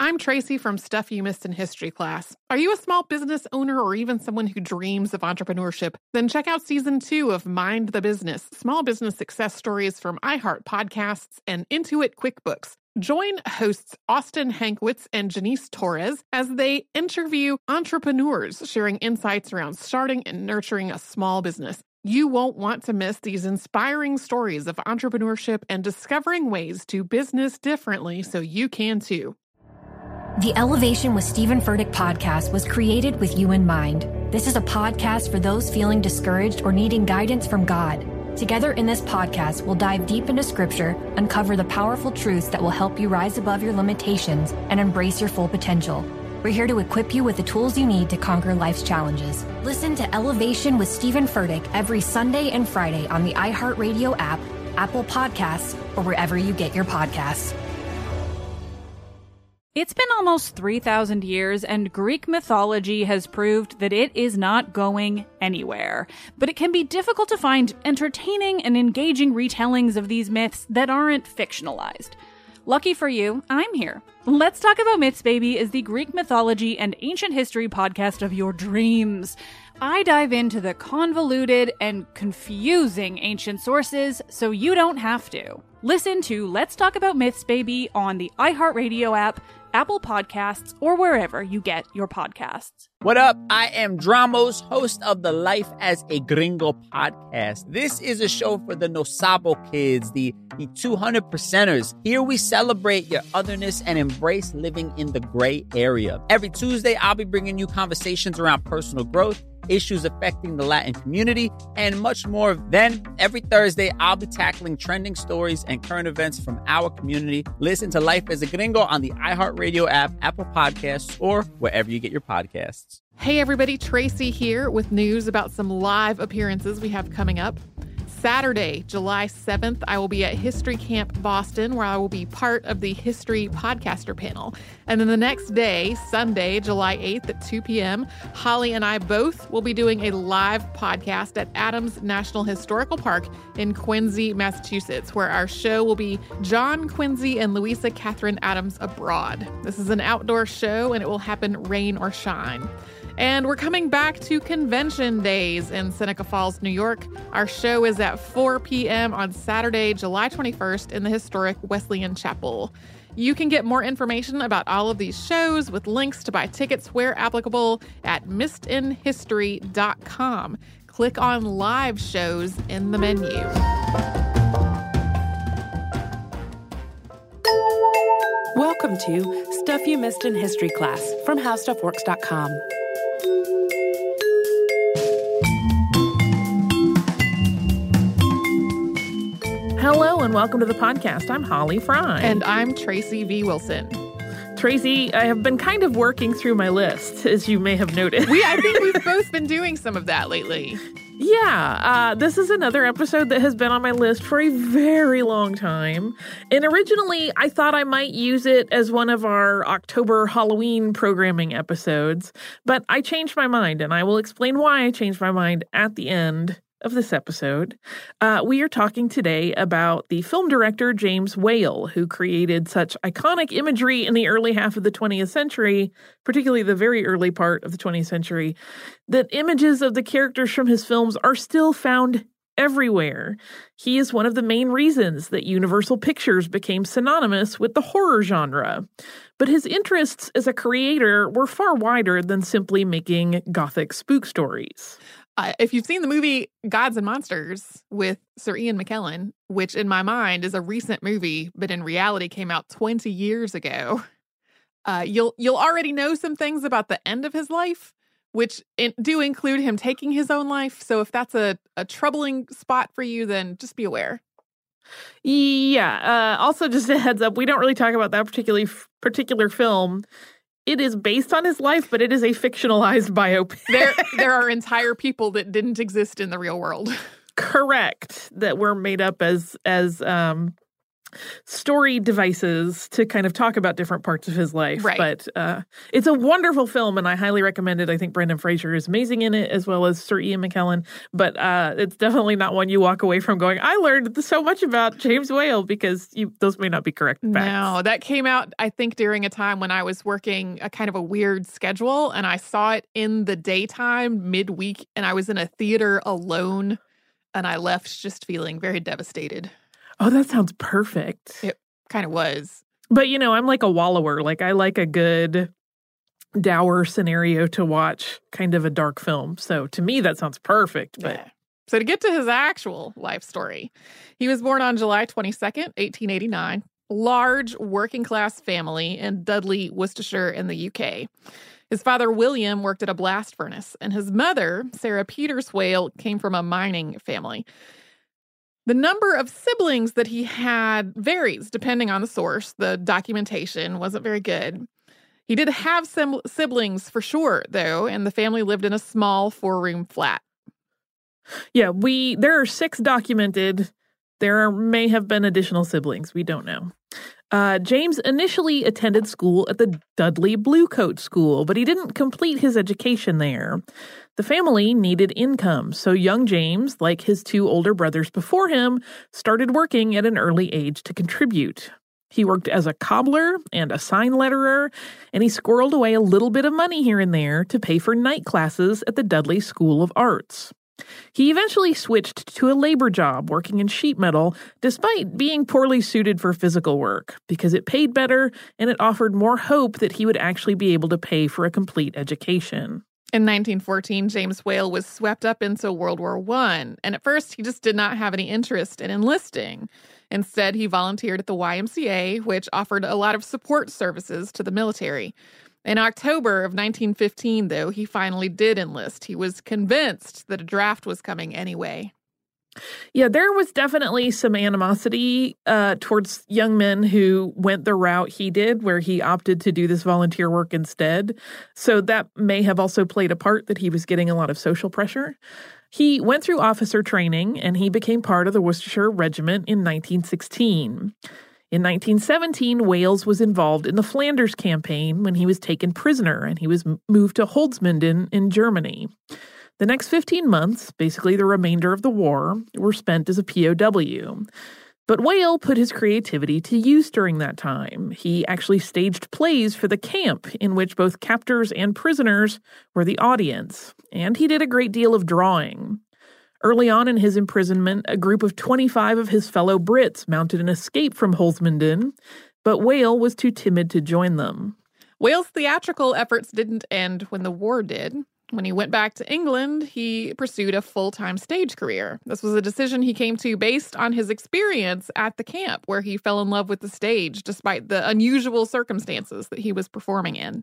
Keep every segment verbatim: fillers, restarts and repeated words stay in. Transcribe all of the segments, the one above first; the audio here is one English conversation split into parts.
I'm Tracy from Stuff You Missed in History class. Are you a small business owner or even someone who dreams of entrepreneurship? Then check out season two of Mind the Business, small business success stories from iHeart Podcasts and Intuit QuickBooks. Join hosts Austin Hankwitz and Janice Torres as they interview entrepreneurs sharing insights around starting and nurturing a small business. You won't want to miss these inspiring stories of entrepreneurship and discovering ways to business differently so you can too. The Elevation with Stephen Furtick podcast was created with you in mind. This is a podcast for those feeling discouraged or needing guidance from God. Together in this podcast, we'll dive deep into Scripture, uncover the powerful truths that will help you rise above your limitations and embrace your full potential. We're here to equip you with the tools you need to conquer life's challenges. Listen to Elevation with Stephen Furtick every Sunday and Friday on the iHeartRadio app, Apple Podcasts, or wherever you get your podcasts. It's been almost three thousand years, and Greek mythology has proved that it is not going anywhere. But it can be difficult to find entertaining and engaging retellings of these myths that aren't fictionalized. Lucky for you, I'm here. Let's Talk About Myths, Baby is the Greek mythology and ancient history podcast of your dreams. I dive into the convoluted and confusing ancient sources so you don't have to. Listen to Let's Talk About Myths, Baby on the iHeartRadio app, Apple Podcasts, or wherever you get your podcasts. What up? I am Dramos, host of the Life as a Gringo podcast. This is a show for the No Sabo kids, the, the two hundred percenters. Here we celebrate your otherness and embrace living in the gray area. Every Tuesday, I'll be bringing you conversations around personal growth, issues affecting the Latin community, and much more. Then, every Thursday, I'll be tackling trending stories and current events from our community. Listen to Life as a Gringo on the iHeartRadio app, Apple Podcasts, or wherever you get your podcasts. Hey everybody, Tracy here with news about some live appearances we have coming up. Saturday, July seventh, I will be at History Camp Boston, where I will be part of the History Podcaster panel. And then the next day, Sunday, July eighth at two p.m., Holly and I both will be doing a live podcast at Adams National Historical Park in Quincy, Massachusetts, where our show will be John Quincy and Louisa Catherine Adams Abroad. This is an outdoor show, and it will happen rain or shine. And we're coming back to Convention Days in Seneca Falls, New York. Our show is at four p.m. on Saturday, July twenty-first in the historic Wesleyan Chapel. You can get more information about all of these shows with links to buy tickets where applicable at missed in history dot com. Click on live shows in the menu. Welcome to Stuff You Missed in History class from how stuff works dot com. Hello and welcome to the podcast. I'm Holly Fry. And I'm Tracy V. Wilson. Tracy, I have been kind of working through my list, as you may have noticed. We, I think we've both been doing some of that lately. Yeah, uh, this is another episode that has been on my list for a very long time. And originally, I thought I might use it as one of our October Halloween programming episodes. But I changed my mind, and I will explain why I changed my mind at the end of this episode. Uh, we are talking today about the film director James Whale, who created such iconic imagery in the early half of the twentieth century, particularly the very early part of the twentieth century, that images of the characters from his films are still found everywhere. He is one of the main reasons that Universal Pictures became synonymous with the horror genre. But his interests as a creator were far wider than simply making gothic spook stories. Uh, if you've seen the movie Gods and Monsters with Sir Ian McKellen, which in my mind is a recent movie, but in reality came out twenty years ago, uh, you'll you'll already know some things about the end of his life, which in, do include him taking his own life. So if that's a, a troubling spot for you, then just be aware. Yeah. Uh, also, just a heads up, we don't really talk about that particular particular film. It is based on his life, but it is a fictionalized biopic. There there are entire people that didn't exist in the real world. Correct. That were made up as as um story devices to kind of talk about different parts of his life. Right. But uh, it's a wonderful film, and I highly recommend it. I think Brendan Fraser is amazing in it, as well as Sir Ian McKellen. But uh, it's definitely not one you walk away from going, I learned so much about James Whale, because you, those may not be correct facts. No, that came out, I think, during a time when I was working a kind of a weird schedule, and I saw it in the daytime midweek, and I was in a theater alone, and I left just feeling very devastated. Oh, that sounds perfect. It kind of was. But, you know, I'm like a wallower. Like, I like a good dour scenario to watch, kind of a dark film. So to me, that sounds perfect. But Yeah. So to get to his actual life story, he was born on July twenty-second, eighteen eighty-nine. Large working-class family in Dudley, Worcestershire in the U K. His father, William, worked at a blast furnace, and his mother, Sarah Peters Whale, came from a mining family. The number of siblings that he had varies depending on the source. The documentation wasn't very good. He did have some siblings for sure, though, and the family lived in a small four-room flat. yeah, we there are six documented. There are, may have been additional siblings. We don't know. Uh, James initially attended school at the Dudley Bluecoat School, but he didn't complete his education there. The family needed income, so young James, like his two older brothers before him, started working at an early age to contribute. He worked as a cobbler and a sign letterer, and he squirreled away a little bit of money here and there to pay for night classes at the Dudley School of Arts. He eventually switched to a labor job working in sheet metal, despite being poorly suited for physical work, because it paid better and it offered more hope that he would actually be able to pay for a complete education. In nineteen fourteen, James Whale was swept up into World War One, and at first he just did not have any interest in enlisting. Instead, he volunteered at the Y M C A, which offered a lot of support services to the military. In October of nineteen fifteen, though, he finally did enlist. He was convinced that a draft was coming anyway. Yeah, there was definitely some animosity uh, towards young men who went the route he did, where he opted to do this volunteer work instead. So that may have also played a part that he was getting a lot of social pressure. He went through officer training, and he became part of the Worcestershire Regiment in nineteen sixteen. In nineteen seventeen, Wales was involved in the Flanders campaign when he was taken prisoner, and he was moved to Holzminden in Germany. The next fifteen months, basically the remainder of the war, were spent as a P O W. But Whale put his creativity to use during that time. He actually staged plays for the camp in which both captors and prisoners were the audience, and he did a great deal of drawing. Early on in his imprisonment, a group of twenty-five of his fellow Brits mounted an escape from Holzminden, but Whale was too timid to join them. Whale's theatrical efforts didn't end when the war did. When he went back to England, he pursued a full-time stage career. This was a decision he came to based on his experience at the camp, where he fell in love with the stage despite the unusual circumstances that he was performing in.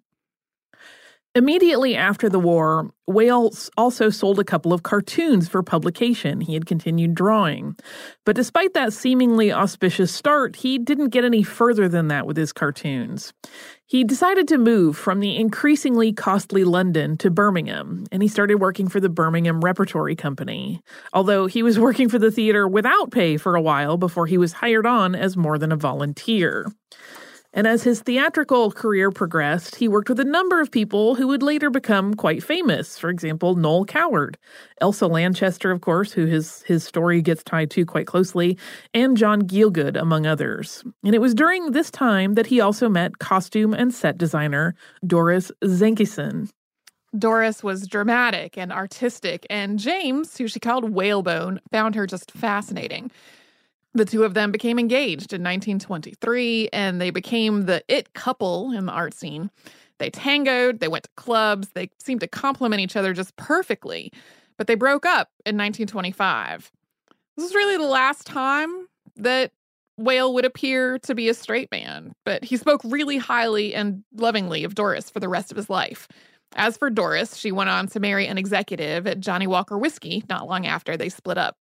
Immediately after the war, Whale also sold a couple of cartoons for publication. He had continued drawing. But despite that seemingly auspicious start, he didn't get any further than that with his cartoons. He decided to move from the increasingly costly London to Birmingham, and he started working for the Birmingham Repertory Company, although he was working for the theater without pay for a while before he was hired on as more than a volunteer. And as his theatrical career progressed, he worked with a number of people who would later become quite famous. For example, Noel Coward, Elsa Lanchester, of course, who his, his story gets tied to quite closely, and John Gielgud, among others. And it was during this time that he also met costume and set designer Doris Zenkison. Doris was dramatic and artistic, and James, who she called Whalebone, found her just fascinating. The two of them became engaged in nineteen twenty-three, and they became the it couple in the art scene. They tangoed, they went to clubs, they seemed to complement each other just perfectly, but they broke up in nineteen twenty-five. This was really the last time that Whale would appear to be a straight man, but he spoke really highly and lovingly of Doris for the rest of his life. As for Doris, she went on to marry an executive at Johnny Walker Whiskey not long after they split up.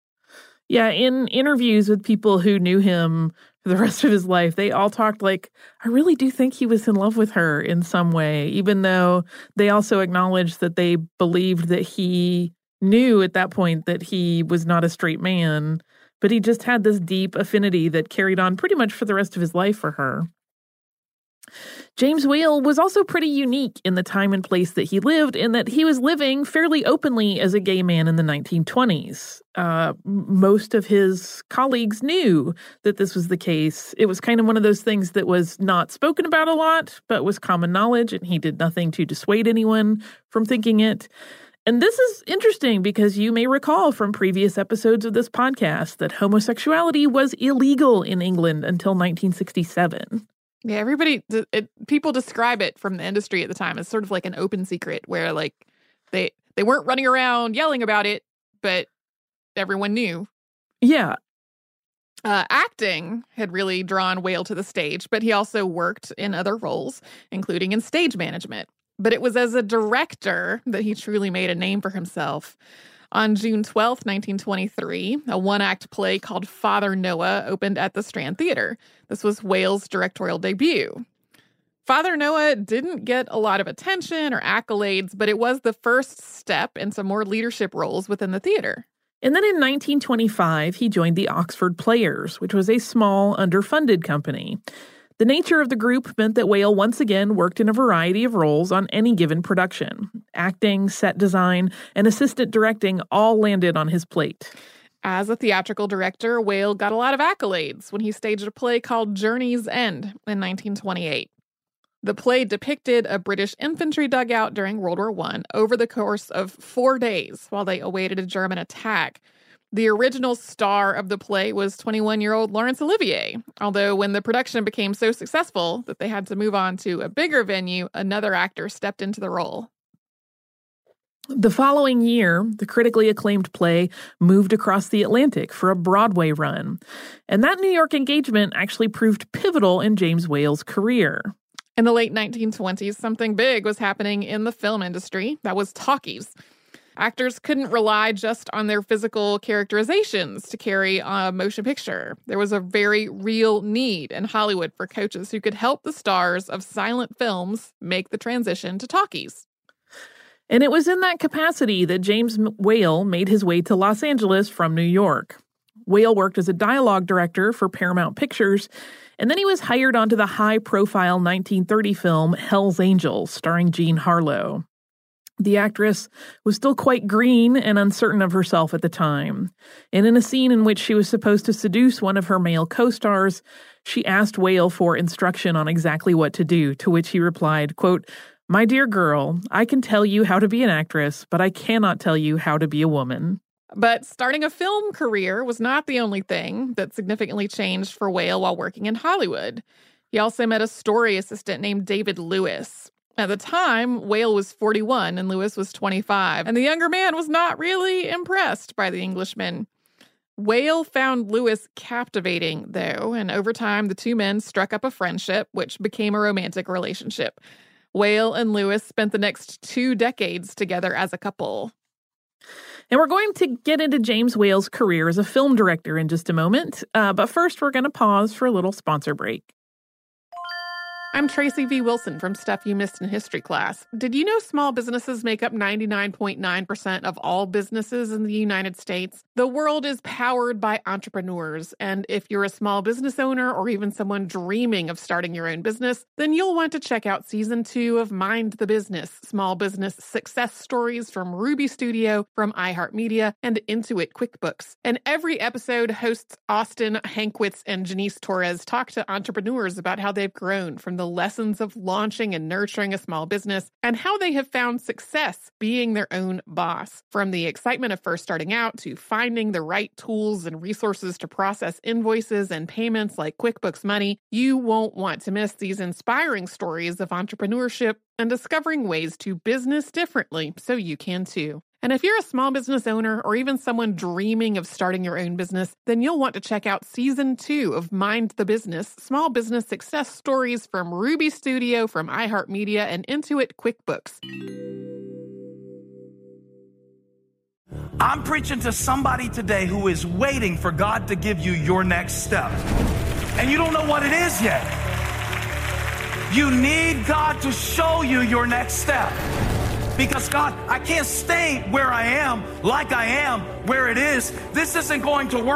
Yeah, in interviews with people who knew him for the rest of his life, they all talked like, I really do think he was in love with her in some way, even though they also acknowledged that they believed that he knew at that point that he was not a straight man, but he just had this deep affinity that carried on pretty much for the rest of his life for her. James Whale was also pretty unique in the time and place that he lived, in that he was living fairly openly as a gay man in the nineteen twenties. Uh, most of his colleagues knew that this was the case. It was kind of one of those things that was not spoken about a lot, but was common knowledge, and he did nothing to dissuade anyone from thinking it. And this is interesting because you may recall from previous episodes of this podcast that homosexuality was illegal in England until nineteen sixty-seven. Yeah, everybody, it, people describe it from the industry at the time as sort of like an open secret where like they they weren't running around yelling about it, but everyone knew. Yeah. Uh, acting had really drawn Whale to the stage, but he also worked in other roles, including in stage management. But it was as a director that he truly made a name for himself. On June twelfth, nineteen twenty-three, a one-act play called Father Noah opened at the Strand Theater. This was Whale's directorial debut. Father Noah didn't get a lot of attention or accolades, but it was the first step into more leadership roles within the theater. And then in nineteen twenty-five, he joined the Oxford Players, which was a small, underfunded company. The nature of the group meant that Whale once again worked in a variety of roles on any given production. Acting, set design, and assistant directing all landed on his plate. As a theatrical director, Whale got a lot of accolades when he staged a play called Journey's End in nineteen twenty-eight. The play depicted a British infantry dugout during World War One over the course of four days while they awaited a German attack. The original star of the play was twenty-one-year-old Laurence Olivier, although when the production became so successful that they had to move on to a bigger venue, another actor stepped into the role. The following year, the critically acclaimed play moved across the Atlantic for a Broadway run, and that New York engagement actually proved pivotal in James Whale's career. In the late nineteen twenties, something big was happening in the film industry. That was talkies. Actors couldn't rely just on their physical characterizations to carry a motion picture. There was a very real need in Hollywood for coaches who could help the stars of silent films make the transition to talkies. And it was in that capacity that James Whale made his way to Los Angeles from New York. Whale worked as a dialogue director for Paramount Pictures, and then he was hired onto the high-profile nineteen thirty film Hell's Angels, starring Jean Harlow. The actress was still quite green and uncertain of herself at the time, and in a scene in which she was supposed to seduce one of her male co-stars, she asked Whale for instruction on exactly what to do, to which he replied, quote, "My dear girl, I can tell you how to be an actress, but I cannot tell you how to be a woman." But starting a film career was not the only thing that significantly changed for Whale while working in Hollywood. He also met a story assistant named David Lewis. At the time, Whale was forty-one and Lewis was twenty-five, and the younger man was not really impressed by the Englishman. Whale found Lewis captivating, though, and over time the two men struck up a friendship, which became a romantic relationship. Whale and Lewis spent the next two decades together as a couple. And we're going to get into James Whale's career as a film director in just a moment, uh, but first we're going to pause for a little sponsor break. I'm Tracy V. Wilson from Stuff You Missed in History Class. Did you know small businesses make up ninety-nine point nine percent of all businesses in the United States? The world is powered by entrepreneurs, and if you're a small business owner or even someone dreaming of starting your own business, then you'll want to check out Season two of Mind the Business, Small Business Success Stories from Ruby Studio, from iHeartMedia, and Intuit QuickBooks. And every episode, hosts Austin Hankwitz and Janice Torres talk to entrepreneurs about how they've grown from the lessons of launching and nurturing a small business and how they have found success being their own boss. From the excitement of first starting out to finding the right tools and resources to process invoices and payments like QuickBooks Money, you won't want to miss these inspiring stories of entrepreneurship and discovering ways to business differently so you can too. And if you're a small business owner or even someone dreaming of starting your own business, then you'll want to check out Season two of Mind the Business, Small Business Success Stories from Ruby Studio, from iHeartMedia, and Intuit QuickBooks. I'm preaching to somebody today who is waiting for God to give you your next step, and you don't know what it is yet. You need God to show you your next step. Because God, I can't stay where I am, like I am, where it is. This isn't going to work.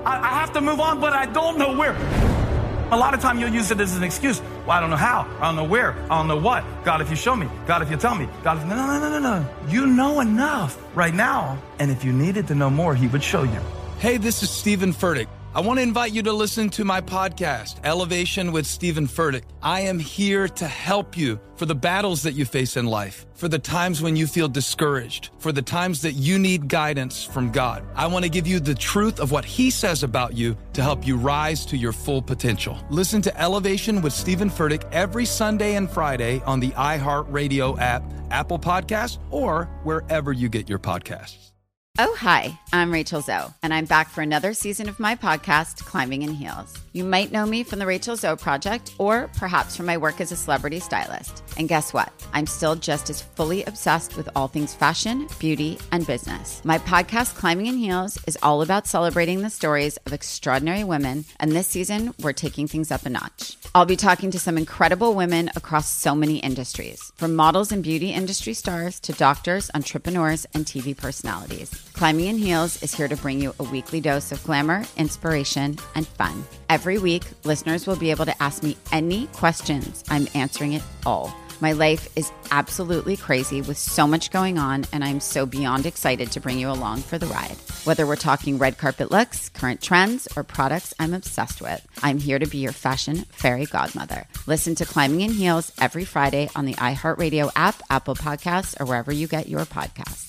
I, I have to move on, but I don't know where. A lot of time you'll use it as an excuse. Well, I don't know how. I don't know where. I don't know what. God, if you show me. God, if you tell me. God, if... No, no, no, no, no. You know enough right now. And if you needed to know more, he would show you. Hey, this is Stephen Furtick. I want to invite you to listen to my podcast, Elevation with Stephen Furtick. I am here to help you for the battles that you face in life, for the times when you feel discouraged, for the times that you need guidance from God. I want to give you the truth of what he says about you to help you rise to your full potential. Listen to Elevation with Stephen Furtick every Sunday and Friday on the iHeartRadio app, Apple Podcasts, or wherever you get your podcasts. Oh, hi, I'm Rachel Zoe, and I'm back for another season of my podcast, Climbing in Heels. You might know me from the Rachel Zoe Project, or perhaps from my work as a celebrity stylist. And guess what? I'm still just as fully obsessed with all things fashion, beauty, and business. My podcast, Climbing in Heels, is all about celebrating the stories of extraordinary women, and this season, we're taking things up a notch. I'll be talking to some incredible women across so many industries, from models and beauty industry stars to doctors, entrepreneurs, and T V personalities. Climbing in Heels is here to bring you a weekly dose of glamour, inspiration, and fun. Every week, listeners will be able to ask me any questions. I'm answering it all. My life is absolutely crazy with so much going on, and I'm so beyond excited to bring you along for the ride. Whether we're talking red carpet looks, current trends, or products I'm obsessed with, I'm here to be your fashion fairy godmother. Listen to Climbing in Heels every Friday on the iHeartRadio app, Apple Podcasts, or wherever you get your podcasts.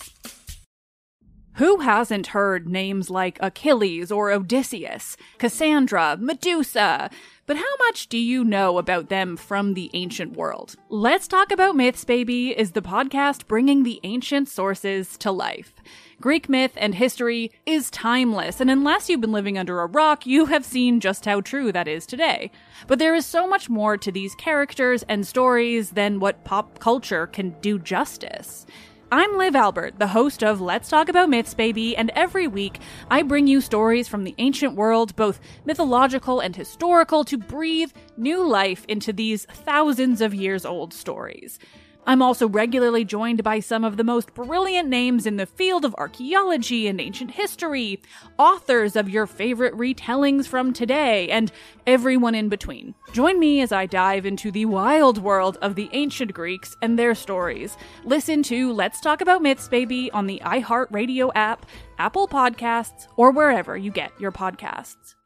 Who hasn't heard names like Achilles or Odysseus, Cassandra, Medusa? But how much do you know about them from the ancient world? Let's Talk About Myths, Baby is the podcast bringing the ancient sources to life. Greek myth and history is timeless, and unless you've been living under a rock, you have seen just how true that is today. But there is so much more to these characters and stories than what pop culture can do justice. I'm Liv Albert, the host of Let's Talk About Myths, Baby, and every week I bring you stories from the ancient world, both mythological and historical, to breathe new life into these thousands of years old stories. I'm also regularly joined by some of the most brilliant names in the field of archaeology and ancient history, authors of your favorite retellings from today, and everyone in between. Join me as I dive into the wild world of the ancient Greeks and their stories. Listen to Let's Talk About Myths, Baby on the iHeartRadio app, Apple Podcasts, or wherever you get your podcasts.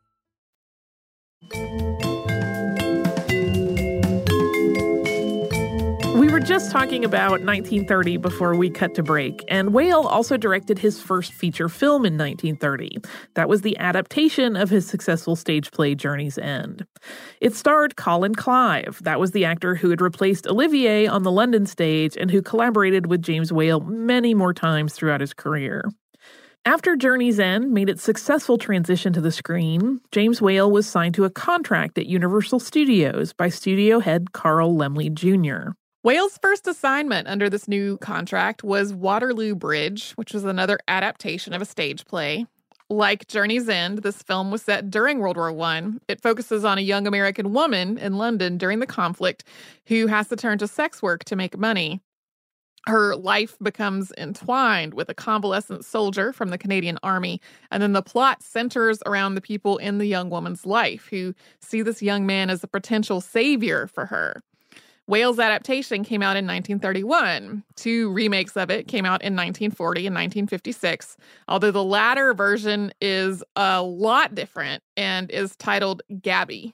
We were just talking about nineteen thirty before we cut to break, and Whale also directed his first feature film in nineteen thirty. That was the adaptation of his successful stage play Journey's End. It starred Colin Clive. That was the actor who had replaced Olivier on the London stage and who collaborated with James Whale many more times throughout his career. After Journey's End made its successful transition to the screen, James Whale was signed to a contract at Universal Studios by studio head Carl Laemmle Junior Whale's first assignment under this new contract was Waterloo Bridge, which was another adaptation of a stage play. Like Journey's End, this film was set during World War One. It focuses on a young American woman in London during the conflict who has to turn to sex work to make money. Her life becomes entwined with a convalescent soldier from the Canadian Army, and then the plot centers around the people in the young woman's life who see this young man as a potential savior for her. Whale's adaptation came out in nineteen thirty-one. Two remakes of it came out in nineteen forty and nineteen fifty-six, although the latter version is a lot different and is titled Gabby.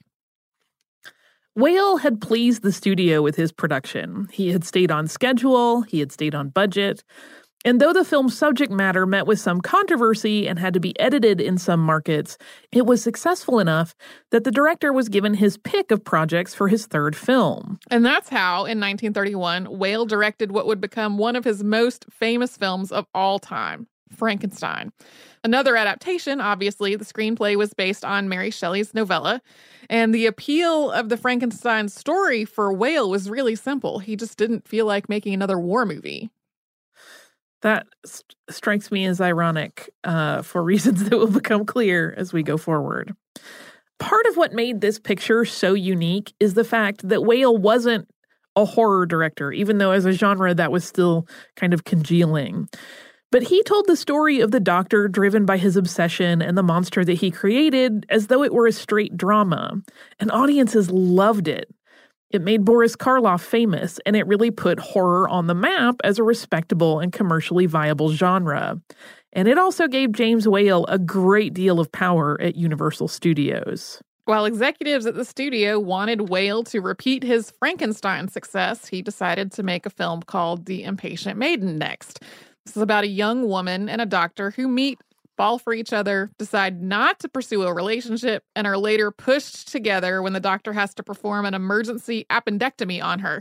Whale had pleased the studio with his production. He had stayed on schedule, he had stayed on budget, and though the film's subject matter met with some controversy and had to be edited in some markets, it was successful enough that the director was given his pick of projects for his third film. And that's how, in nineteen thirty-one, Whale directed what would become one of his most famous films of all time, Frankenstein. Another adaptation, obviously, the screenplay was based on Mary Shelley's novella, and the appeal of the Frankenstein story for Whale was really simple. He just didn't feel like making another war movie. That st- strikes me as ironic uh, for reasons that will become clear as we go forward. Part of what made this picture so unique is the fact that Whale wasn't a horror director, even though as a genre that was still kind of congealing. But he told the story of the doctor driven by his obsession and the monster that he created as though it were a straight drama, and audiences loved it. It made Boris Karloff famous, and it really put horror on the map as a respectable and commercially viable genre. And it also gave James Whale a great deal of power at Universal Studios. While executives at the studio wanted Whale to repeat his Frankenstein success, he decided to make a film called The Impatient Maiden next. This is about a young woman and a doctor who meet, fall for each other, decide not to pursue a relationship, and are later pushed together when the doctor has to perform an emergency appendectomy on her.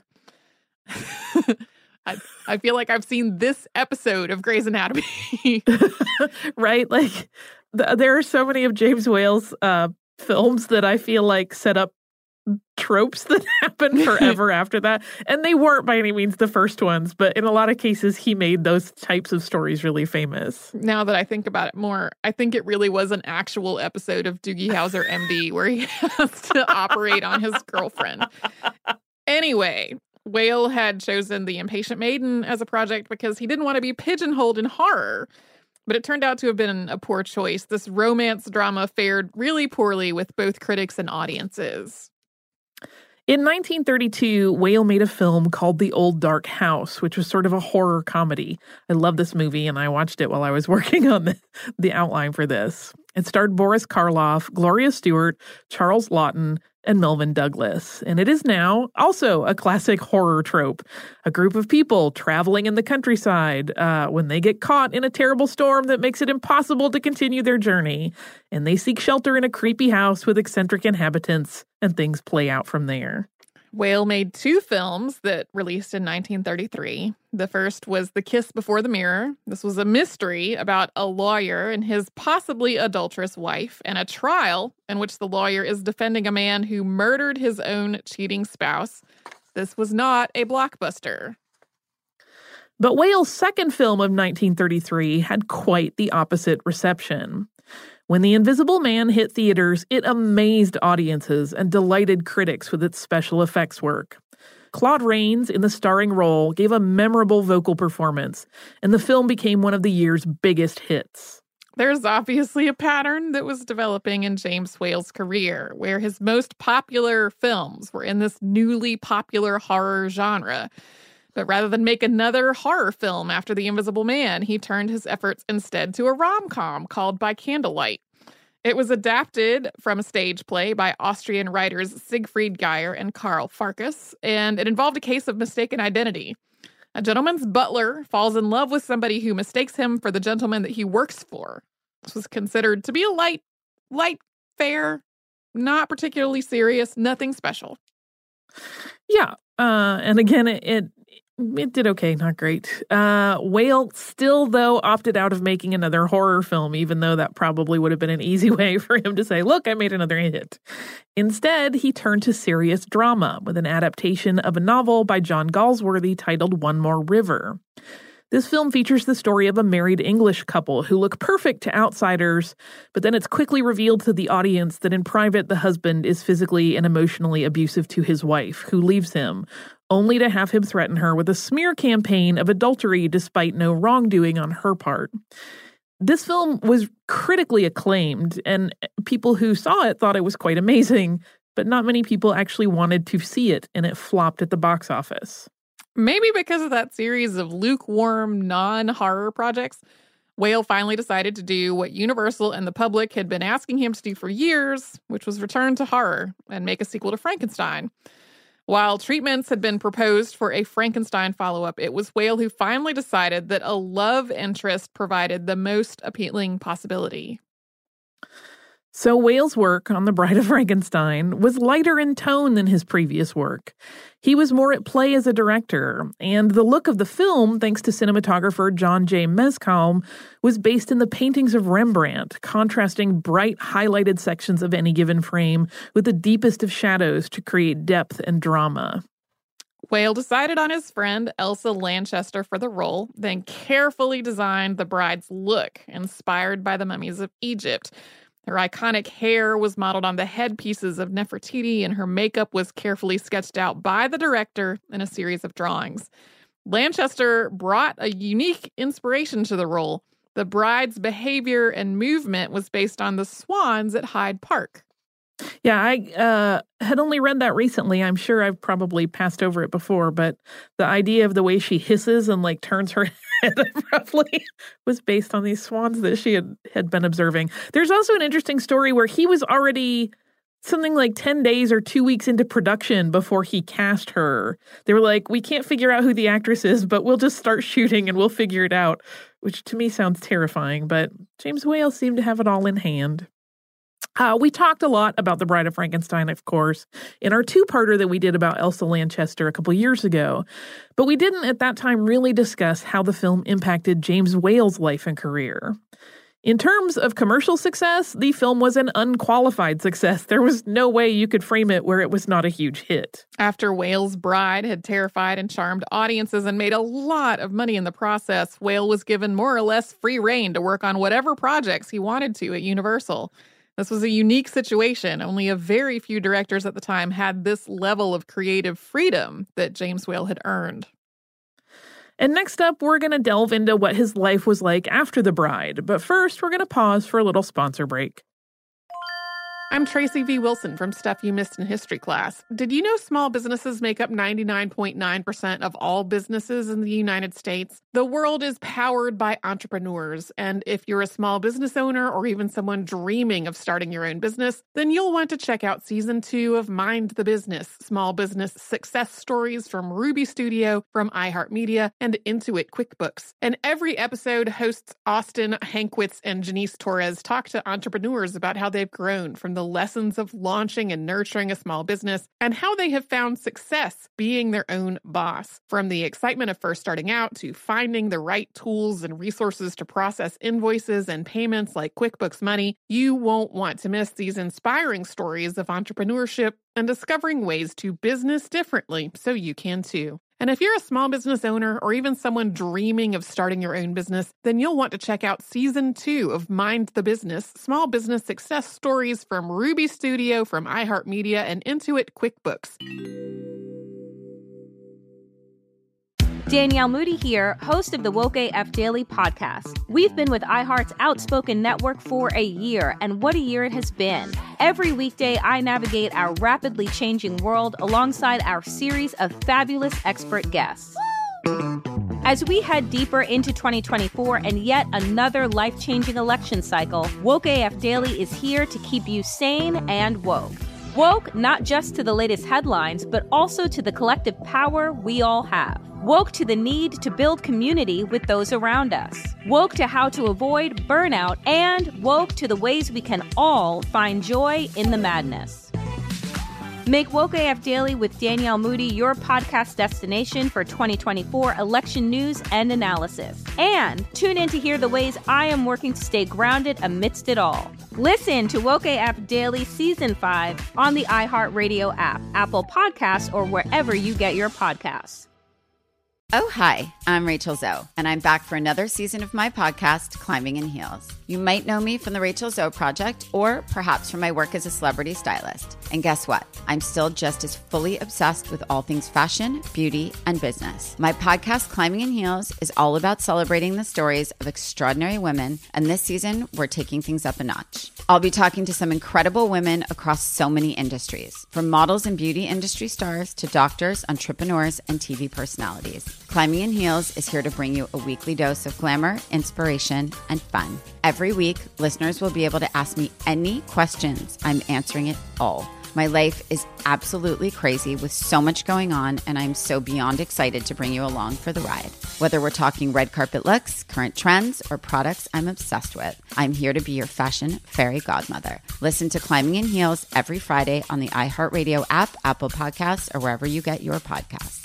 I, I feel like I've seen this episode of Grey's Anatomy. Right? Like, th- there are so many of James Whale's uh, films that I feel like set up tropes that happen forever after that. And they weren't by any means the first ones, but in a lot of cases, he made those types of stories really famous. Now that I think about it more, I think it really was an actual episode of Doogie Howser, M D, where he has to operate on his girlfriend. Anyway, Whale had chosen The Impatient Maiden as a project because he didn't want to be pigeonholed in horror. But it turned out to have been a poor choice. This romance drama fared really poorly with both critics and audiences. In nineteen thirty-two, Whale made a film called The Old Dark House, which was sort of a horror comedy. I love this movie, and I watched it while I was working on the, the outline for this. It starred Boris Karloff, Gloria Stewart, Charles Laughton, and Melvyn Douglas. And it is now also a classic horror trope. A group of people traveling in the countryside uh, when they get caught in a terrible storm that makes it impossible to continue their journey. And they seek shelter in a creepy house with eccentric inhabitants, and things play out from there. Whale made two films that released in nineteen thirty-three. The first was The Kiss Before the Mirror. This was a mystery about a lawyer and his possibly adulterous wife, and a trial in which the lawyer is defending a man who murdered his own cheating spouse. This was not a blockbuster. But Whale's second film of nineteen thirty-three had quite the opposite reception. When The Invisible Man hit theaters, it amazed audiences and delighted critics with its special effects work. Claude Rains, in the starring role, gave a memorable vocal performance, and the film became one of the year's biggest hits. There's obviously a pattern that was developing in James Whale's career, where his most popular films were in this newly popular horror genre. But rather than make another horror film after The Invisible Man, he turned his efforts instead to a rom-com called By Candlelight. It was adapted from a stage play by Austrian writers Siegfried Geyer and Karl Farkas, and it involved a case of mistaken identity. A gentleman's butler falls in love with somebody who mistakes him for the gentleman that he works for. This was considered to be a light, light fare, not particularly serious, nothing special. Yeah, uh, and again, it, it It did okay, not great. Uh, Whale still, though, opted out of making another horror film, even though that probably would have been an easy way for him to say, look, I made another hit. Instead, he turned to serious drama with an adaptation of a novel by John Galsworthy titled One More River. This film features the story of a married English couple who look perfect to outsiders, but then it's quickly revealed to the audience that in private the husband is physically and emotionally abusive to his wife, who leaves him, only to have him threaten her with a smear campaign of adultery despite no wrongdoing on her part. This film was critically acclaimed, and people who saw it thought it was quite amazing, but not many people actually wanted to see it, and it flopped at the box office. Maybe because of that series of lukewarm, non-horror projects, Whale finally decided to do what Universal and the public had been asking him to do for years, which was return to horror and make a sequel to Frankenstein. While treatments had been proposed for a Frankenstein follow-up, it was Whale who finally decided that a love interest provided the most appealing possibility. So Whale's work on The Bride of Frankenstein was lighter in tone than his previous work. He was more at play as a director, and the look of the film, thanks to cinematographer John J. Mescalm, was based in the paintings of Rembrandt, contrasting bright, highlighted sections of any given frame with the deepest of shadows to create depth and drama. Whale decided on his friend Elsa Lanchester for the role, then carefully designed the bride's look, inspired by the mummies of Egypt. Her iconic hair was modeled on the headpieces of Nefertiti, and her makeup was carefully sketched out by the director in a series of drawings. Lanchester brought a unique inspiration to the role. The bride's behavior and movement was based on the swans at Hyde Park. Yeah, I uh, had only read that recently. I'm sure I've probably passed over it before, but the idea of the way she hisses and like turns her head abruptly was based on these swans that she had, had been observing. There's also an interesting story where he was already something like ten days or two weeks into production before he cast her. They were like, we can't figure out who the actress is, but we'll just start shooting and we'll figure it out, which to me sounds terrifying, but James Whale seemed to have it all in hand. Uh, we talked a lot about The Bride of Frankenstein, of course, in our two-parter that we did about Elsa Lanchester a couple years ago, but we didn't at that time really discuss how the film impacted James Whale's life and career. In terms of commercial success, the film was an unqualified success. There was no way you could frame it where it was not a huge hit. After Whale's Bride had terrified and charmed audiences and made a lot of money in the process, Whale was given more or less free rein to work on whatever projects he wanted to at Universal. This was a unique situation. Only a very few directors at the time had this level of creative freedom that James Whale had earned. And next up, we're going to delve into what his life was like after The Bride. But first, we're going to pause for a little sponsor break. I'm Tracy V. Wilson from Stuff You Missed in History Class. Did you know small businesses make up ninety-nine point nine percent of all businesses in the United States? The world is powered by entrepreneurs, and if you're a small business owner or even someone dreaming of starting your own business, then you'll want to check out Season two of Mind the Business, Small Business Success Stories from Ruby Studio, from iHeartMedia, and Intuit QuickBooks. And every episode, hosts Austin Hankwitz and Janice Torres talk to entrepreneurs about how they've grown from the lessons of launching and nurturing a small business and how they have found success being their own boss. From the excitement of first starting out to finding the right tools and resources to process invoices and payments like QuickBooks Money, you won't want to miss these inspiring stories of entrepreneurship and discovering ways to business differently so you can too. And if you're a small business owner or even someone dreaming of starting your own business, then you'll want to check out Season two of Mind the Business, Small Business Success Stories from Ruby Studio, from iHeartMedia, and Intuit QuickBooks. Danielle Moody here, host of the Woke A F Daily podcast. We've been with iHeart's Outspoken Network for a year, and what a year it has been. Every weekday, I navigate our rapidly changing world alongside our series of fabulous expert guests. As we head deeper into twenty twenty-four and yet another life-changing election cycle, Woke A F Daily is here to keep you sane and woke. Woke not just to the latest headlines, but also to the collective power we all have. Woke to the need to build community with those around us. Woke to how to avoid burnout, and woke to the ways we can all find joy in the madness. Make Woke A F Daily with Danielle Moody your podcast destination for twenty twenty-four election news and analysis. And tune in to hear the ways I am working to stay grounded amidst it all. Listen to Woke A F Daily Season five on the iHeartRadio app, Apple Podcasts, or wherever you get your podcasts. Oh, hi, I'm Rachel Zoe, and I'm back for another season of my podcast, Climbing in Heels. You might know me from the Rachel Zoe Project, or perhaps from my work as a celebrity stylist. And guess what? I'm still just as fully obsessed with all things fashion, beauty, and business. My podcast, Climbing in Heels, is all about celebrating the stories of extraordinary women, and this season, we're taking things up a notch. I'll be talking to some incredible women across so many industries, from models and beauty industry stars to doctors, entrepreneurs, and T V personalities. Climbing in Heels is here to bring you a weekly dose of glamour, inspiration, and fun. Every week, listeners will be able to ask me any questions. I'm answering it all. My life is absolutely crazy with so much going on, and I'm so beyond excited to bring you along for the ride. Whether we're talking red carpet looks, current trends, or products I'm obsessed with, I'm here to be your fashion fairy godmother. Listen to Climbing in Heels every Friday on the iHeartRadio app, Apple Podcasts, or wherever you get your podcasts.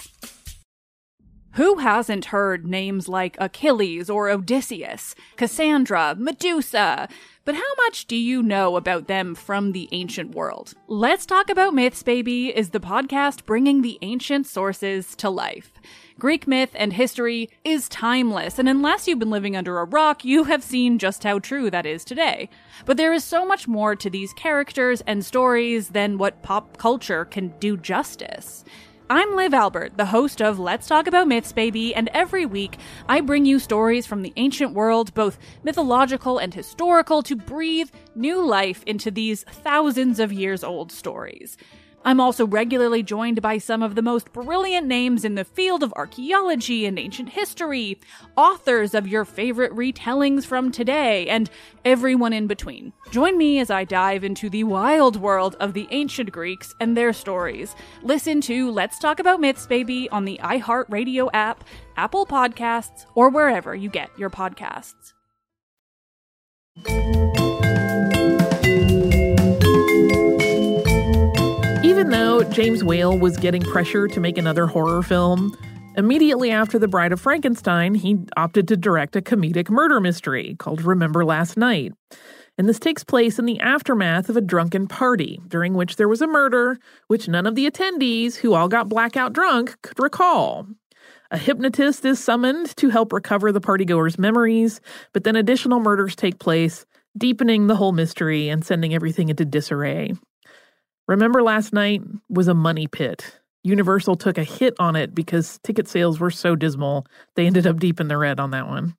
Who hasn't heard names like Achilles or Odysseus, Cassandra, Medusa? But how much do you know about them from the ancient world? Let's Talk About Myths, Baby is the podcast bringing the ancient sources to life. Greek myth and history is timeless, and unless you've been living under a rock, you have seen just how true that is today. But there is so much more to these characters and stories than what pop culture can do justice. I'm Liv Albert, the host of Let's Talk About Myths, Baby, and every week I bring you stories from the ancient world, both mythological and historical, to breathe new life into these thousands of years old stories. I'm also regularly joined by some of the most brilliant names in the field of archaeology and ancient history, authors of your favorite retellings from today, and everyone in between. Join me as I dive into the wild world of the ancient Greeks and their stories. Listen to Let's Talk About Myths, Baby on the iHeartRadio app, Apple Podcasts, or wherever you get your podcasts. Even though James Whale was getting pressure to make another horror film, immediately after The Bride of Frankenstein, he opted to direct a comedic murder mystery called Remember Last Night. And this takes place in the aftermath of a drunken party, during which there was a murder, which none of the attendees, who all got blackout drunk, could recall. A hypnotist is summoned to help recover the partygoers' memories, but then additional murders take place, deepening the whole mystery and sending everything into disarray. Remember Last Night was a money pit. Universal took a hit on it because ticket sales were so dismal. They ended up deep in the red on that one.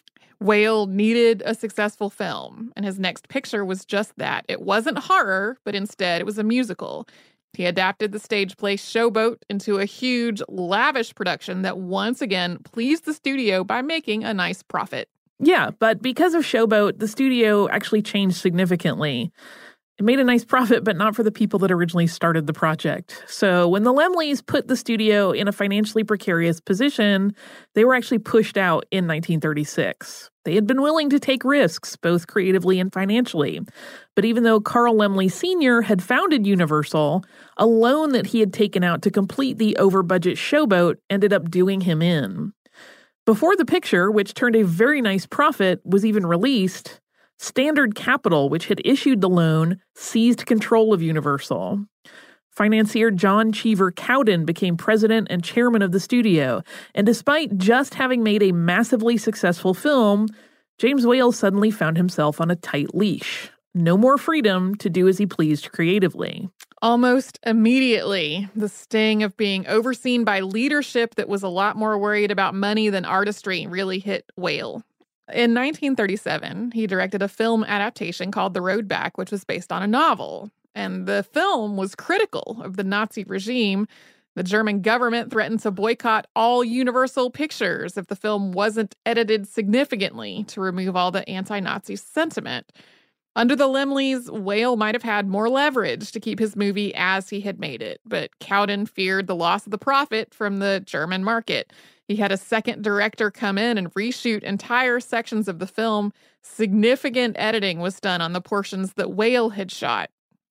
Whale needed a successful film, and his next picture was just that. It wasn't horror, but instead it was a musical. He adapted the stage play Showboat into a huge, lavish production that once again pleased the studio by making a nice profit. Yeah, but because of Showboat, the studio actually changed significantly. It made a nice profit, but not for the people that originally started the project. So when the Laemmles put the studio in a financially precarious position, they were actually pushed out in nineteen thirty-six. They had been willing to take risks, both creatively and financially. But even though Carl Laemmle Senior had founded Universal, a loan that he had taken out to complete the over-budget Showboat ended up doing him in. Before the picture, which turned a very nice profit, was even released, Standard Capital, which had issued the loan, seized control of Universal. Financier John Cheever Cowden became president and chairman of the studio, and despite just having made a massively successful film, James Whale suddenly found himself on a tight leash. No more freedom to do as he pleased creatively. Almost immediately, the sting of being overseen by leadership that was a lot more worried about money than artistry really hit Whale. In nineteen thirty-seven, he directed a film adaptation called The Road Back, which was based on a novel. And the film was critical of the Nazi regime. The German government threatened to boycott all Universal pictures if the film wasn't edited significantly to remove all the anti-Nazi sentiment. Under the Laemmles, Whale might have had more leverage to keep his movie as he had made it, but Cowden feared the loss of the profit from the German market. He had a second director come in and reshoot entire sections of the film. Significant editing was done on the portions that Whale had shot.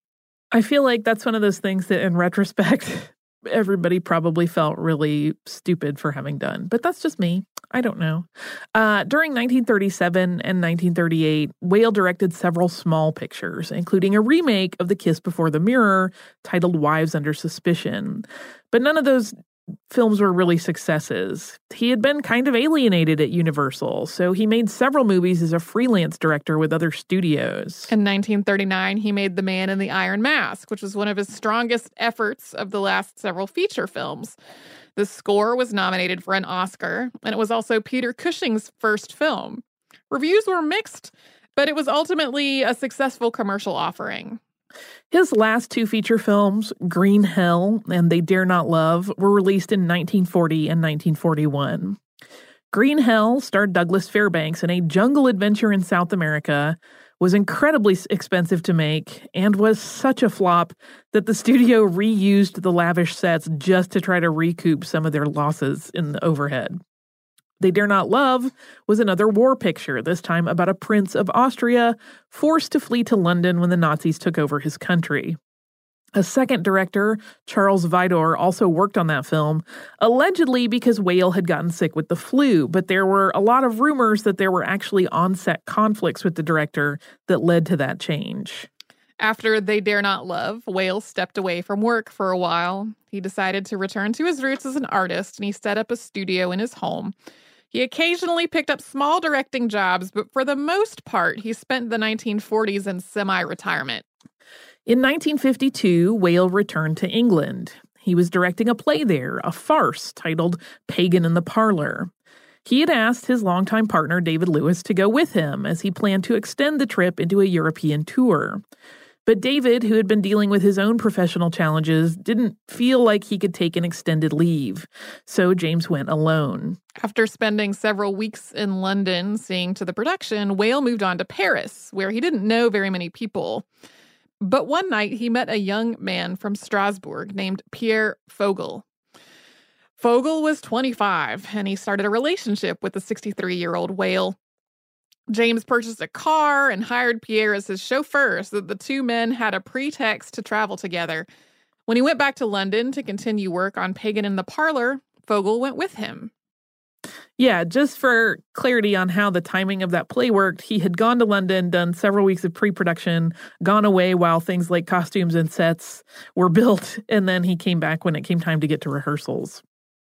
I feel like that's one of those things that, in retrospect, everybody probably felt really stupid for having done. But that's just me. I don't know. Uh, during nineteen thirty-seven and nineteen thirty-eight, Whale directed several small pictures, including a remake of The Kiss Before the Mirror titled Wives Under Suspicion. But none of those films were really successes. He had been kind of alienated at Universal, so he made several movies as a freelance director with other studios. In nineteen thirty-nine, he made The Man in the Iron Mask, which was one of his strongest efforts of the last several feature films. The score was nominated for an Oscar, and it was also Peter Cushing's first film. Reviews were mixed, but it was ultimately a successful commercial offering. His last two feature films, Green Hell and They Dare Not Love, were released in nineteen forty and nineteen forty-one. Green Hell starred Douglas Fairbanks in a jungle adventure in South America, was incredibly expensive to make, and was such a flop that the studio reused the lavish sets just to try to recoup some of their losses in the overhead. They Dare Not Love was another war picture, this time about a prince of Austria forced to flee to London when the Nazis took over his country. A second director, Charles Vidor, also worked on that film, allegedly because Whale had gotten sick with the flu, but there were a lot of rumors that there were actually on-set conflicts with the director that led to that change. After They Dare Not Love, Whale stepped away from work for a while. He decided to return to his roots as an artist, and he set up a studio in his home. He occasionally picked up small directing jobs, but for the most part, he spent the nineteen forties in semi-retirement. In nineteen fifty-two, Whale returned to England. He was directing a play there, a farce titled Pagan in the Parlor. He had asked his longtime partner, David Lewis, to go with him as he planned to extend the trip into a European tour. But David, who had been dealing with his own professional challenges, didn't feel like he could take an extended leave. So James went alone. After spending several weeks in London seeing to the production, Whale moved on to Paris, where he didn't know very many people. But one night, he met a young man from Strasbourg named Pierre Fogel. Fogel was twenty-five, and he started a relationship with the sixty-three-year-old Whale. James purchased a car and hired Pierre as his chauffeur so that the two men had a pretext to travel together. When he went back to London to continue work on Pagan in the Parlor, Fogel went with him. Yeah, just for clarity on how the timing of that play worked, he had gone to London, done several weeks of pre-production, gone away while things like costumes and sets were built, and then he came back when it came time to get to rehearsals.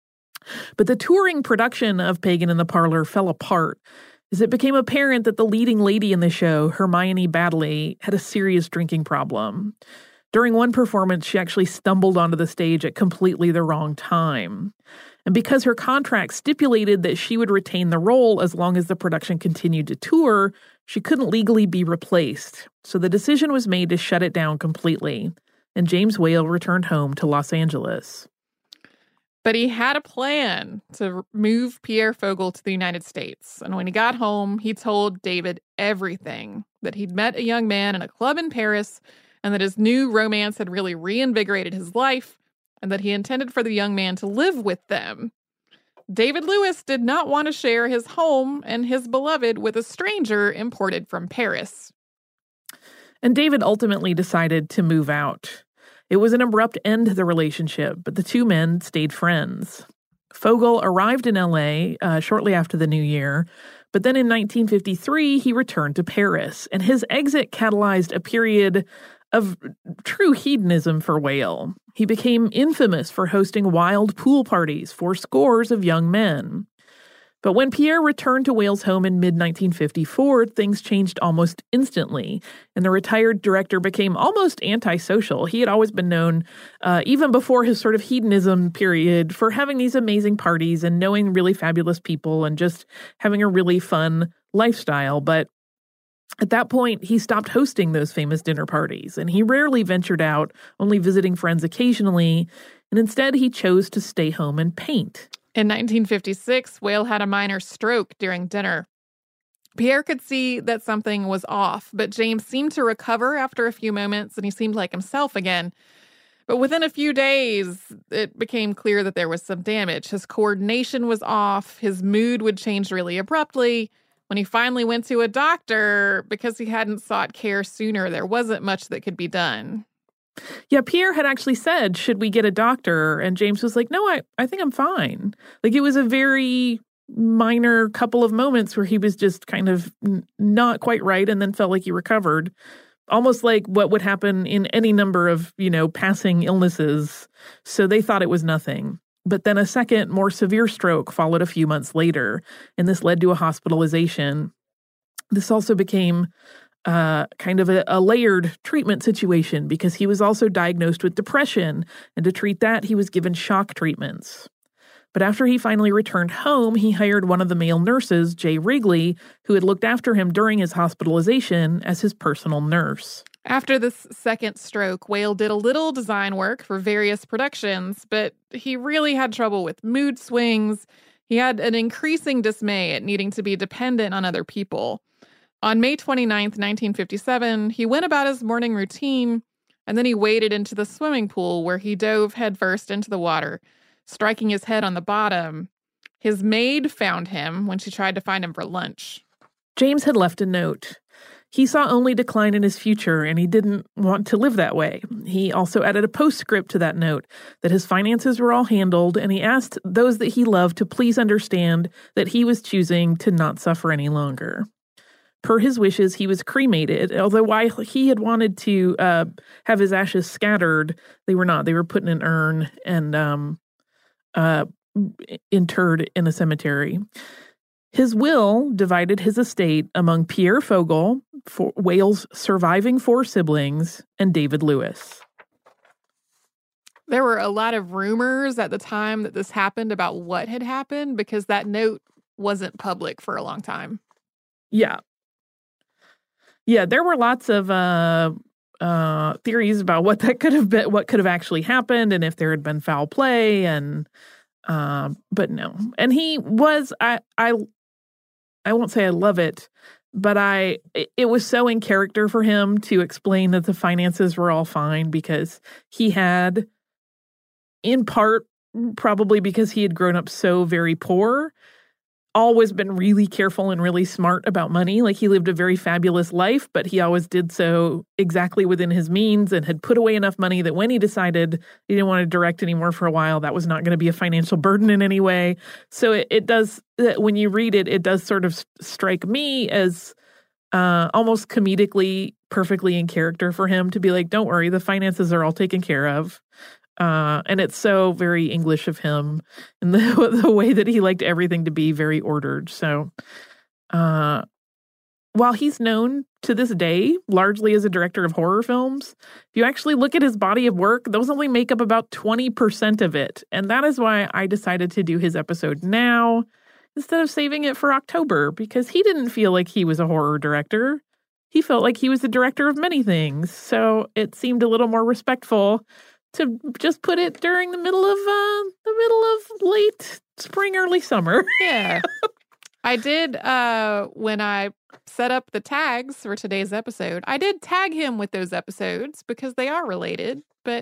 But the touring production of Pagan in the Parlor fell apart as it became apparent that the leading lady in the show, Hermione Baddeley, had a serious drinking problem. During one performance, she actually stumbled onto the stage at completely the wrong time. And because her contract stipulated that she would retain the role as long as the production continued to tour, she couldn't legally be replaced. So the decision was made to shut it down completely. And James Whale returned home to Los Angeles. But he had a plan to move Pierre Fogel to the United States. And when he got home, he told David everything, that he'd met a young man in a club in Paris, and that his new romance had really reinvigorated his life, and that he intended for the young man to live with them. David Lewis did not want to share his home and his beloved with a stranger imported from Paris. And David ultimately decided to move out. It was an abrupt end to the relationship, but the two men stayed friends. Fogel arrived in L A uh, shortly after the new year, but then in nineteen fifty-three, he returned to Paris, and his exit catalyzed a period of true hedonism for Whale. He became infamous for hosting wild pool parties for scores of young men. But when Pierre returned to Whale's home in mid nineteen fifty-four, things changed almost instantly, and the retired director became almost antisocial. He had always been known, uh, even before his sort of hedonism period, for having these amazing parties and knowing really fabulous people and just having a really fun lifestyle. But at that point, he stopped hosting those famous dinner parties, and he rarely ventured out, only visiting friends occasionally, and instead he chose to stay home and paint. In nineteen fifty-six, Whale had a minor stroke during dinner. Pierre could see that something was off, but James seemed to recover after a few moments, and he seemed like himself again. But within a few days, it became clear that there was some damage. His coordination was off, his mood would change really abruptly. When he finally went to a doctor, because he hadn't sought care sooner, there wasn't much that could be done. Yeah, Pierre had actually said, should we get a doctor? And James was like, no, I, I think I'm fine. Like, it was a very minor couple of moments where he was just kind of n- not quite right and then felt like he recovered. Almost like what would happen in any number of, you know, passing illnesses. So they thought it was nothing. But then a second, more severe stroke followed a few months later, and this led to a hospitalization. This also became uh, kind of a, a layered treatment situation because he was also diagnosed with depression, and to treat that, he was given shock treatments. But after he finally returned home, he hired one of the male nurses, Jay Wrigley, who had looked after him during his hospitalization, as his personal nurse. After this second stroke, Whale did a little design work for various productions, but he really had trouble with mood swings. He had an increasing dismay at needing to be dependent on other people. On May twenty-ninth, nineteen fifty-seven, he went about his morning routine, and then he waded into the swimming pool where he dove headfirst into the water, striking his head on the bottom. His maid found him when she tried to find him for lunch. James had left a note. He saw only decline in his future, and he didn't want to live that way. He also added a postscript to that note that his finances were all handled, and he asked those that he loved to please understand that he was choosing to not suffer any longer. Per his wishes, he was cremated, although while he had wanted to uh, have his ashes scattered, they were not. They were put in an urn and um, uh, interred in a cemetery. His will divided his estate among Pierre Fogel, for Whale's surviving four siblings, and David Lewis. There were a lot of rumors at the time that this happened about what had happened because that note wasn't public for a long time. Yeah. Yeah, there were lots of uh, uh, theories about what that could have been, what could have actually happened, and if there had been foul play, and uh, but no. And he was, I, I, I won't say I love it, but I, it, it was so in character for him to explain that the finances were all fine because he had, in part, probably because he had grown up so very poor, always been really careful and really smart about money. Like, he lived a very fabulous life, but he always did so exactly within his means and had put away enough money that when he decided he didn't want to direct anymore for a while, that was not going to be a financial burden in any way. So it, it does, when you read it, it does sort of strike me as uh, almost comedically perfectly in character for him to be like, don't worry, the finances are all taken care of. Uh, and it's so very English of him in the, the way that he liked everything to be very ordered. So uh, while he's known to this day largely as a director of horror films, if you actually look at his body of work, those only make up about twenty percent of it. And that is why I decided to do his episode now instead of saving it for October, because he didn't feel like he was a horror director. He felt like he was the director of many things. So it seemed a little more respectful to just put it during the middle of uh, the middle of late spring, early summer. Yeah. I did, uh, when I set up the tags for today's episode, I did tag him with those episodes because they are related, but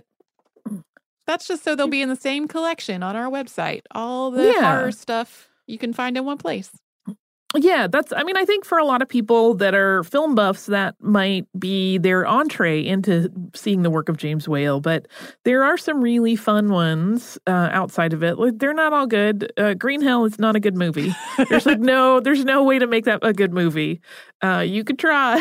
that's just so they'll be in the same collection on our website. All the Yeah. horror stuff you can find in one place. Yeah, that's, I mean, I think for a lot of people that are film buffs, that might be their entree into seeing the work of James Whale. But there are some really fun ones uh, outside of it. Like, they're not all good. Uh, Green Hell is not a good movie. There's like no, there's no way to make that a good movie. Uh, you could try.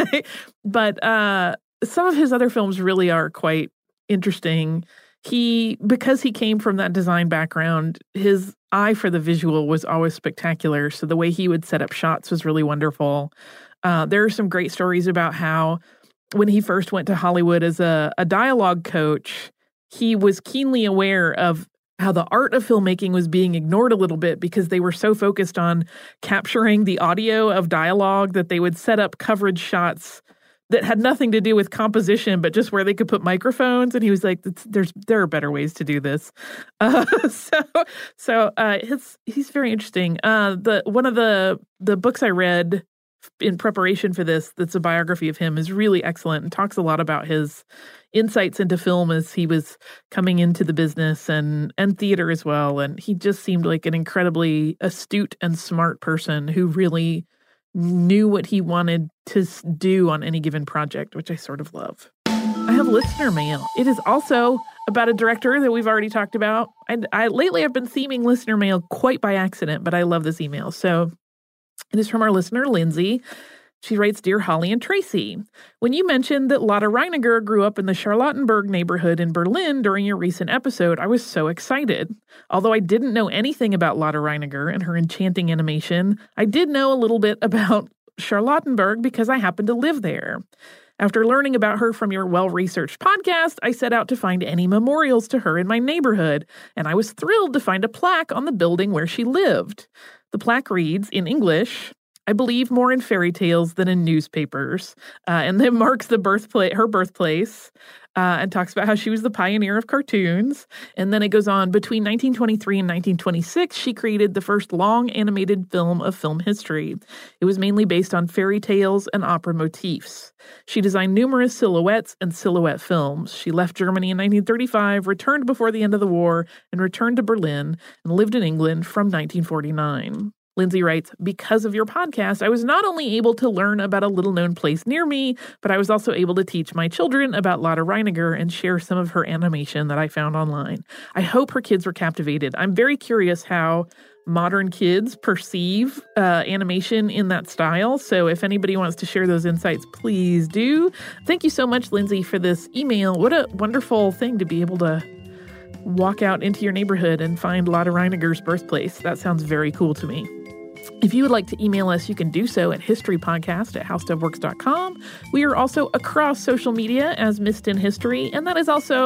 But uh, some of his other films really are quite interesting. He, because he came from that design background, his eye for the visual was always spectacular. So the way he would set up shots was really wonderful. Uh, there are some great stories about how when he first went to Hollywood as a, a dialogue coach, he was keenly aware of how the art of filmmaking was being ignored a little bit because they were so focused on capturing the audio of dialogue that they would set up coverage shots that had nothing to do with composition, but just where they could put microphones. And he was like, "There's there are better ways to do this." Uh, so so uh, his he's very interesting. Uh, the one of the the books I read in preparation for this, that's a biography of him, is really excellent and talks a lot about his insights into film as he was coming into the business and and theater as well. And he just seemed like an incredibly astute and smart person who really knew what he wanted to do on any given project, which I sort of love. I have listener mail. It is also about a director that we've already talked about. I, I lately I've been theming listener mail quite by accident, but I love this email. So it is from our listener, Lindsay. She writes, "Dear Holly and Tracy, when you mentioned that Lotte Reiniger grew up in the Charlottenburg neighborhood in Berlin during your recent episode, I was so excited. Although I didn't know anything about Lotte Reiniger and her enchanting animation, I did know a little bit about Charlottenburg because I happen to live there. After learning about her from your well-researched podcast, I set out to find any memorials to her in my neighborhood, and I was thrilled to find a plaque on the building where she lived. The plaque reads, in English, I believe more in fairy tales than in newspapers, uh, and then marks the birthplace, her birthplace, uh, and talks about how she was the pioneer of cartoons. And then it goes on, between nineteen twenty-three and nineteen twenty-six, she created the first long animated film of film history. It was mainly based on fairy tales and opera motifs. She designed numerous silhouettes and silhouette films. She left Germany in nineteen thirty-five, returned before the end of the war, and returned to Berlin, and lived in England from nineteen forty-nine. Lindsay writes, because of your podcast, I was not only able to learn about a little-known place near me, but I was also able to teach my children about Lotte Reiniger and share some of her animation that I found online. I hope her kids were captivated. I'm very curious how modern kids perceive uh, animation in that style, so if anybody wants to share those insights, please do. Thank you so much, Lindsay, for this email. What a wonderful thing to be able to walk out into your neighborhood and find Lotte Reiniger's birthplace. That sounds very cool to me. If you would like to email us, you can do so at historypodcast at howstuffworks dot com. We are also across social media as Missed in History, and that is also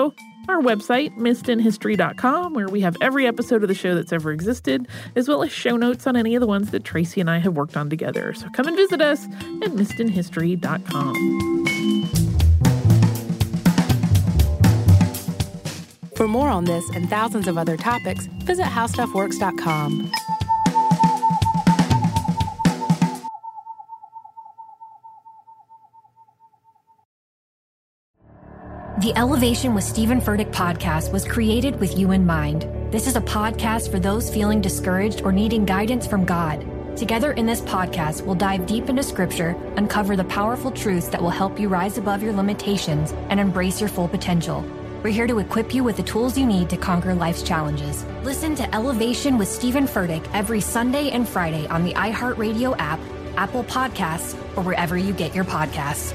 our website, missed in history dot com, where we have every episode of the show that's ever existed, as well as show notes on any of the ones that Tracy and I have worked on together. So come and visit us at missed in history dot com. For more on this and thousands of other topics, visit how stuff works dot com. The Elevation with Stephen Furtick podcast was created with you in mind. This is a podcast for those feeling discouraged or needing guidance from God. Together in this podcast, we'll dive deep into Scripture, uncover the powerful truths that will help you rise above your limitations and embrace your full potential. We're here to equip you with the tools you need to conquer life's challenges. Listen to Elevation with Stephen Furtick every Sunday and Friday on the iHeartRadio app, Apple Podcasts, or wherever you get your podcasts.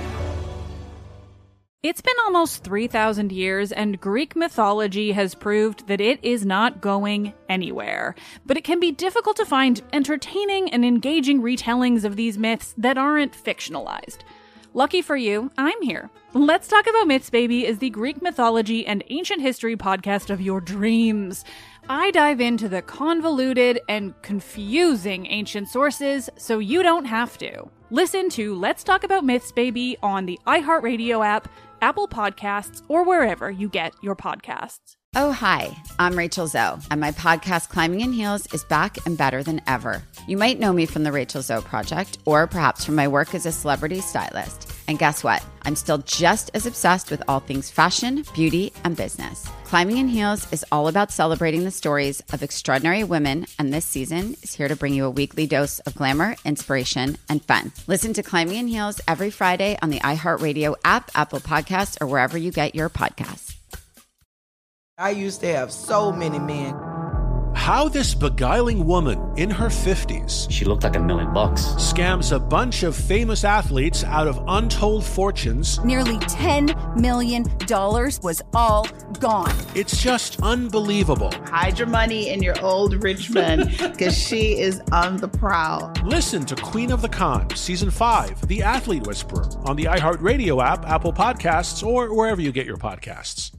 It's been almost three thousand years, and Greek mythology has proved that it is not going anywhere. But it can be difficult to find entertaining and engaging retellings of these myths that aren't fictionalized. Lucky for you, I'm here. Let's Talk About Myths, Baby is the Greek mythology and ancient history podcast of your dreams. I dive into the convoluted and confusing ancient sources so you don't have to. Listen to Let's Talk About Myths, Baby on the iHeartRadio app, Apple Podcasts, or wherever you get your podcasts. Oh, hi, I'm Rachel Zoe, and my podcast, Climbing in Heels, is back and better than ever. You might know me from the Rachel Zoe Project, or perhaps from my work as a celebrity stylist. And guess what? I'm still just as obsessed with all things fashion, beauty, and business. Climbing in Heels is all about celebrating the stories of extraordinary women, and this season is here to bring you a weekly dose of glamour, inspiration, and fun. Listen to Climbing in Heels every Friday on the iHeartRadio app, Apple Podcasts, or wherever you get your podcasts. I used to have so many men. How this beguiling woman in her fifties, she looked like a million bucks, scams a bunch of famous athletes out of untold fortunes. Nearly ten million dollars was all gone. It's just unbelievable. Hide your money in your old rich man, because she is on the prowl. Listen to Queen of the Con, Season five, The Athlete Whisperer, on the iHeartRadio app, Apple Podcasts, or wherever you get your podcasts.